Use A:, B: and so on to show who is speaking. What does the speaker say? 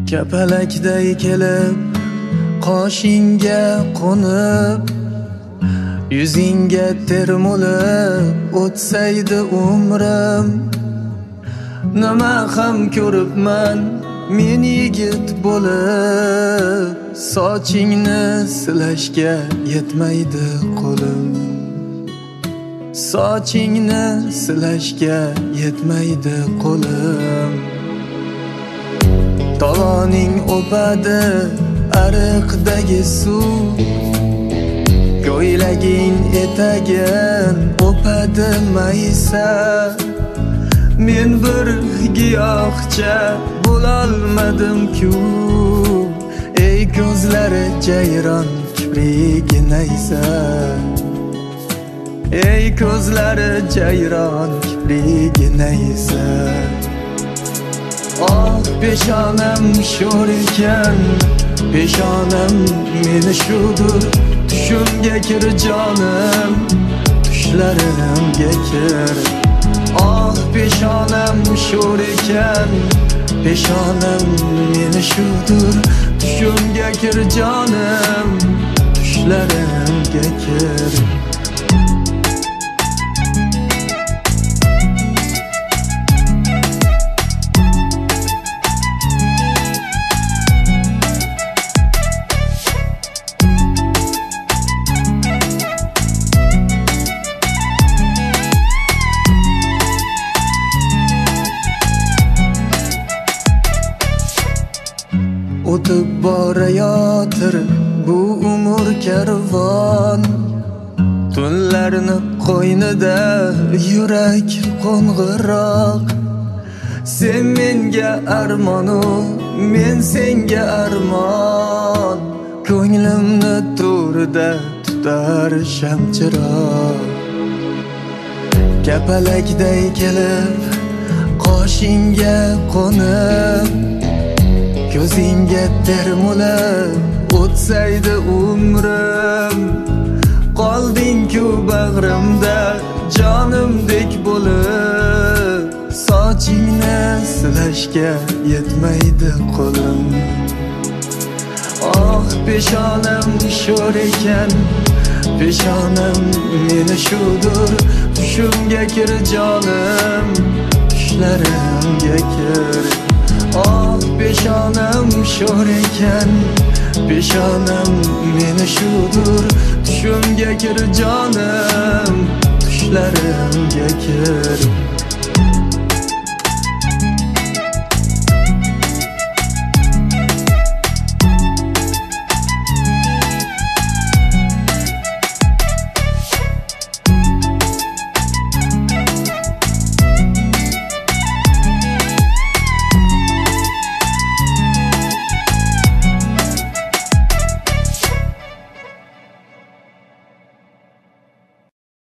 A: Kapalakday kelib qoshingga qo'nib, yuzingga termulib o'tsaydi umrim. Nima ham ko'ribman men yigit bo'lib, sochingni silashga yetmaydi qo'lim. Sochingni silashga yetmaydi qo'lim. Tog'oning o'padi ariqdagi suv, ko'ylaging etagin o'padi maysa. Men bir giyohcha bo'lolmadim-ku, ey ko'zlari jayron kiprigi naysa. Ey ko'zlari jayron kiprigi naysa. Oh peshonam sho'r ekan, peshonam meni shudur. Tushimga kir jonim, tushlarimga kir. Oh peshonam sho'r ekan, peshonam meni shudur. Tushimga kir jonim, tushlarimga kir. O'tib borayotir bu umr karvon, tunlarni qo'ynida yurak qo'ng'iroq. Sen menga armonu, men senga armon, ko'nglimni to'rida tutar shamchiroq. Kapalakday kelib qoshingga qo'nib, ko'zingga termulib o'tsaydi umrim. Qolding-ku bag'rimda jonimdek bo'lib, sochingni silashga yetmaydi qo'lim. Oh peshonam sho'r ekan, peshonam meni shudur. Tushimga kir jonim, tushlarimga kir. Oh peshonam sho'r ekan, peshonam meni shudur. Tushimga kir jonim, tushlarimga kir.